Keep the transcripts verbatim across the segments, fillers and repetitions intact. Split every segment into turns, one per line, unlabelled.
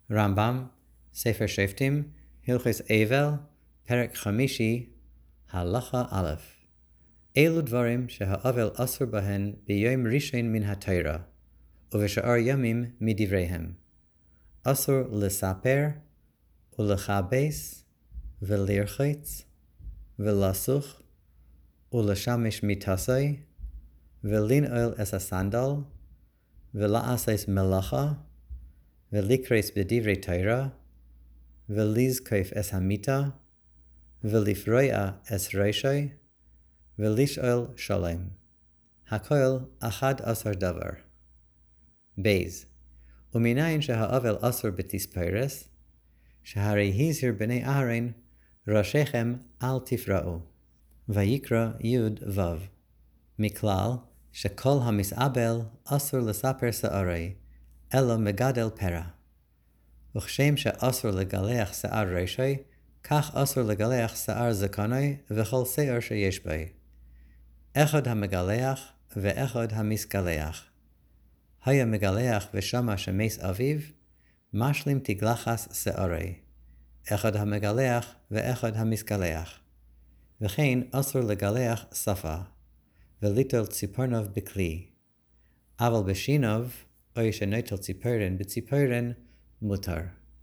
רמב"ם, ספר שופטים, הלכות אבל, פרק חמישי, הלכה א'. אלו דברים שהאבל אסור בהן ביום ראשון מן התורה, ובשאר ימים מדבריהם. אסור לספר, ולכבס, ולרחוץ, ולסוך, ולשמש מיטסי, ולנעול את הסנדל, ולעשות מלאכה, ולקרוא בדברי תורה, ולזקוף את המיטה, ולפרוע את ראשו, ולשאול שלום. הכל אחד עשר דבר. בייז. ומניין שהאבל אסור בתספורת, שהרי הזהיר בני אהרון, ראשיכם אל תפרעו. ויקרא יוד וו. מכלל שכל המסאבל אסור לספר שערי, אלא מגדל פרע. וכשם שאסור לגלח שיער ראשי, כך אסור לגלח שיער זקני וכל שיער שיש בי. אחד המגלח ואחד המסגלח. היה מגלח ושמע שמס אביו, משלים תגלחס שערי. אחד המגלח ואחד המסגלח. וכן אסור לגלח שפה, וליטול ציפורנוב בכלי. אבל בשינוב, או שנטל ציפורן בציפורן, מותר.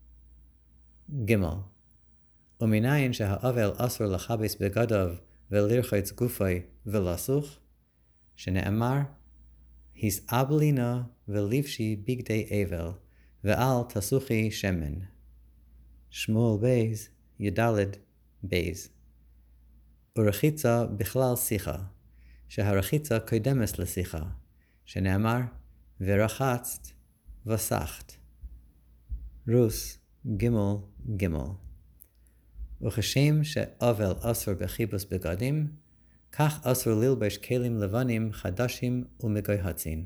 ג' ומניין שהאבל אסור לכבס בגדיו ולרחוץ גופי ולסוך, שנאמר, הסאבלי נא ולבשי בגדי אבל, ואל תסוכי שמן. שמואל בייז, ידלת בייז. ורחיצה בכלל שיחה, שהרחיצה קודמת לשיחה, שנאמר, ורחצת וסחת. רוס ג' ג' וכשם שאבל אסור בכיבוס בגדים, כך אסור ללבש כלים לבנים חדשים ומגוהצים.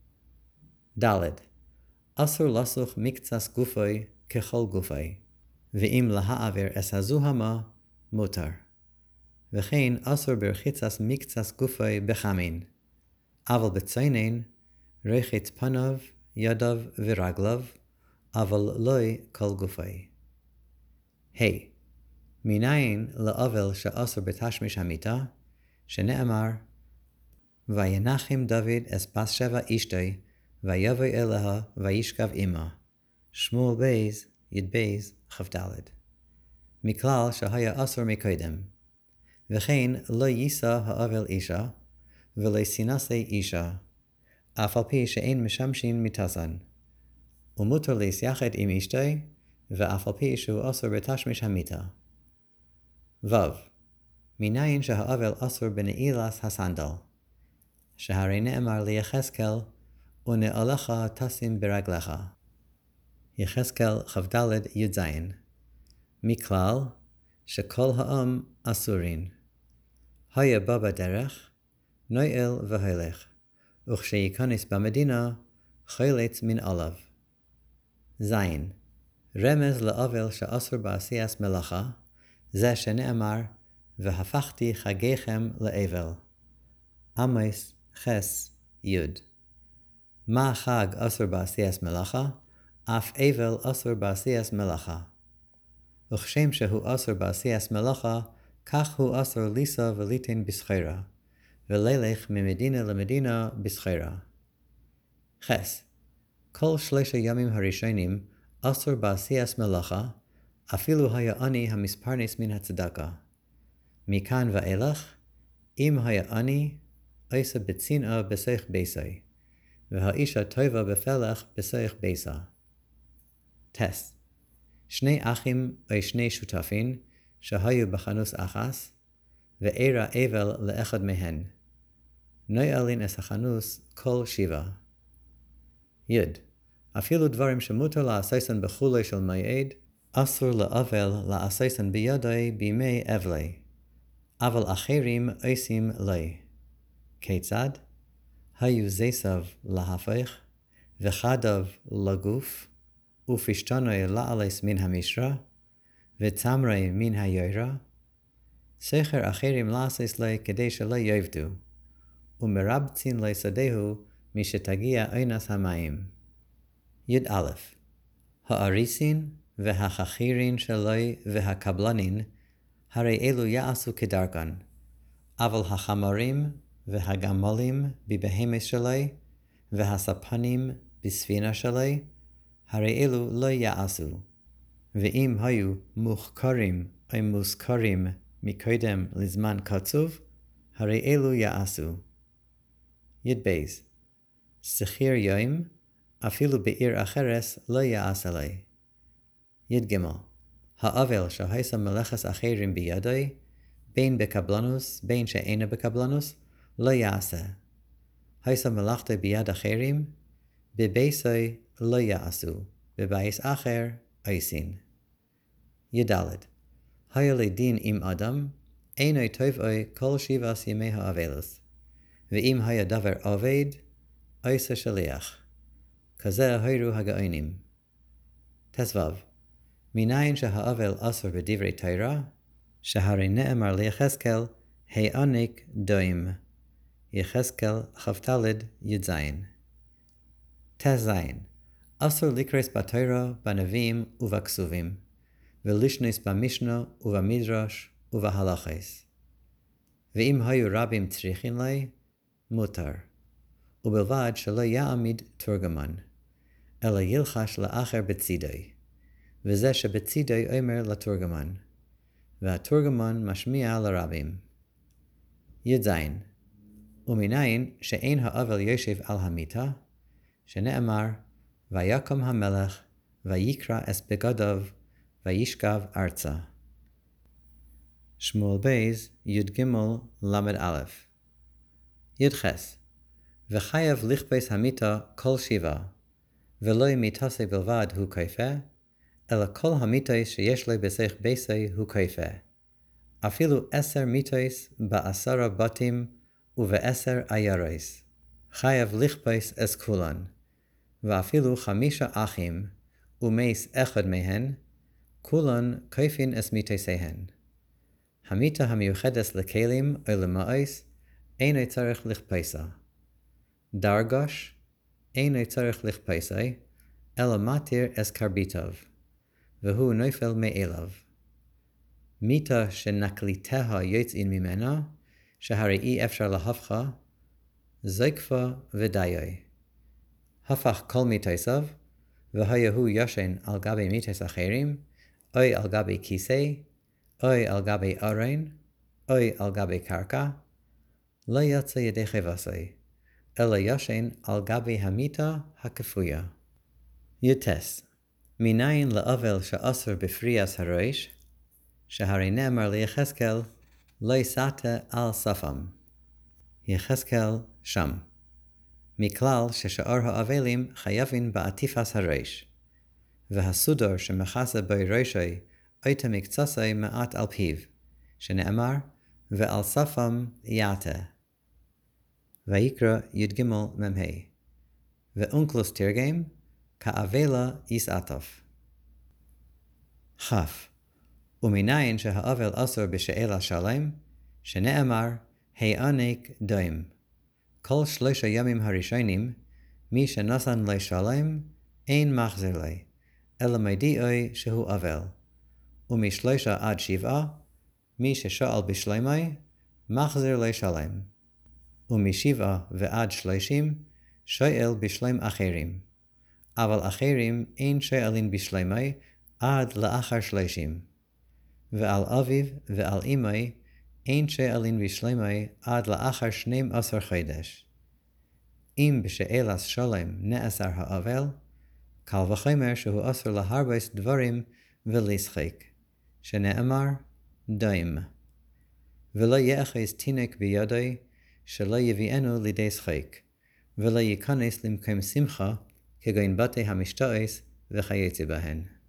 ד' אסור לסוך מקצת גופי ככל גופי, ואם להעביר את הזוהמה, מותר. וכן אסור ברחיצת מקצת גופי בחמין, אבל בציינן רחץ פניו, ידיו ורגליו, אבל לא כל גופי. ה' מניין לאבל שאסור בתשמיש המיטה, שנאמר, וינחם דוד את בת שבע אשתי, ויבוא אליה וישכב עמה. שמואל בייז, ידבייז, כ"ד. מכלל שהיה אסור מקודם. וכן לא יישא האבל אישה, ולא סינשא אישה, אף על פי שאין משמשין מיטסן. ומותר להתייחד עם אשתי, ואף על פי שהוא אסור בתשמיש המיטה. ו' מניין שהאבל אסור בנעילת הסנדל, שהרי נאמר ליחזקאל, ונעלך תשים ברגלך. יחזקאל כ"ד י"ז. מכלל שכל העם אסורין. היה בא בדרך, נועל והולך, וכשייכנס במדינה, חולץ מן עליו. ז' רמז לאבל שאסור בעשיית מלאכה, זה שנאמר, והפכתי חגיכם לאבל. עמוס חס י' מה חג אסור בעשיית מלאכה? אף אבל אסור בעשיית מלאכה. וכשם שהוא אסור בעשיית מלאכה, כך הוא אסור לישא וליתן בסחורה, וללך ממדינה למדינה בסחורה. חס כל שלושה ימים הראשונים אסור בעשיית מלאכה, אפילו היה עני המספרנס מן הצדקה. מכאן ואילך, אם היה עני, עושה בצנעה בסך ביסי, והאישה טובה בפלח בסך ביסה. טס שני אחים או שני שותפים שהיו בחנוס אחס, ואירע אבל לאחד מהן. נועלין את החנוס כל שבעה. י. אפילו דברים שמותר לעשייסן בחולי של מועד, אסור לאבל לעשייסן בידי בימי אבלי, אבל אחרים עושים לי. כיצד? היו זיסיו להפך, וחדיו לגוף, ופשטנוי לעלס מן המשרה, וצמרי מן היורה, סכר אחרים לעשייס לי כדי שלא יעבדו, ומרבצין לי שדהו משתגיע עונת המים. י"א האריסין והחכירין שלוי והקבלנין, הרי אלו יעשו כדרכן, אבל החמורים והגמלים בבהמה שלי, והספנים בספינה שלי, הרי אלו לא יעשו. ואם היו מוחכרים או מוזכרים מקודם לזמן קצוב, הרי אלו יעשו. ידבייז, שכיר יום, אפילו בעיר אחרת לא יעש עלי. ידגמל, האבל שהייסה מלאכת אחרים בידי, בין בקבלנוס, בין שאינה בקבלנוס, לא יעשה. הייסה מלאכתה ביד אחרים, בבייסי לא יעשו, בבייס אחר עייסין. ידלת, היה לדין עם אדם, אינו טוב אוי כל שבעת ימי האבלוס, ואם היה דבר עובד, עייסה שליח. כזה הירו הגאונים. תסבב, מניין שהאבל אסור בדברי תורה, שהרי נאמר ליחזקאל, העניק דוים. יחזקאל כ"ד י"ז. תז. אסור לקרוא בתורה, בנביאים ובכסובים, ולשנוס במשנה ובמדרש ובהלכות. ואם היו רבים צריכים לי, מותר, ובלבד שלא יעמיד תורגמן, אלא ילחש לאחר בצידי, וזה שבצידי אומר לתורגמן, והתורגמן משמיע לרבים. י"ז. ומניין שאין האבל יושב על המיטה, שנאמר, ויקום המלך, ויקרא אס בגדיו, וישכב ארצה. שמואל בייז, י"ג למד א'. י"ח. וחייב לכבס המיטה כל שבעה, ולא מיטסי בלבד הוא כיפה, אלא כל המיטוס שיש לו בסך ביסי הוא כיפה. אפילו עשר מיטוס בעשרה בתים ובעשר עיירוס. חייב לכבס אס כולן, ואפילו חמישה אחים, ומייס אחד מהן, כולן כיפין אס מיטוסיהן. המיטה המיוחדת לכלים או למאוס, אינו צריך לכבסה. דרגש, אינו צריך לכבסה, אלא מתיר אס קרביתיו, והוא נופל מאליו. מיטה שנקליטיה יוצאים ממנה, שהרי אי אפשר להפכה, זקפה ודיי. הפך כל מיטוסיו, והיה הוא ישן על גבי מיטוס אחרים, אוי על גבי כיסא, אוי על גבי ארון, אוי על גבי קרקע, לא יצא ידי חבשי, אלא ישן על גבי המיטה הכפויה. י"ט. מניין לאבל שאסור בפריאס הראש, שהרי נאמר ליחזקאל, לא יסעתה על ספם. יחזקאל שם. מכלל ששאר האבלים חייבים בעטיפס הראש, והסודר שמכסה בי ראשי, אית מקצסי מעט על פיו, שנאמר, ועל ספם יעתה. ויקרא י"ג מ"ה. ואונקלוס תרגם, כאבלה יסעטף. כ. ומניין שהאבל אסור בשאלה שלם, שנאמר, העניק דוים. כל שלושה ימים הראשונים, מי שנתן לי שלם, אין מחזיר לי, אלא מודיעי שהוא אבל. ומשלושה עד שבעה, מי ששאל בשלמי, מחזיר לי שלם. ומשבעה ועד שלושים, שואל בשלם אחרים. אבל אחרים אין שואלין בשלמי עד לאחר שלושים. ועל אביו ועל אמי, אין שואלין בשלמי עד לאחר שנים עשר חודש. אם בשאלת שלם נאסר האבל, קל וחומר שהוא אסור להרבוס דברים ולשחק, שנאמר דוים. ולא יאחז תינוק בידי, שלא יביאנו לידי שחק, ולא ייכנס למקום שמחה, כגון בתי המשתאות וכיוצא בהן.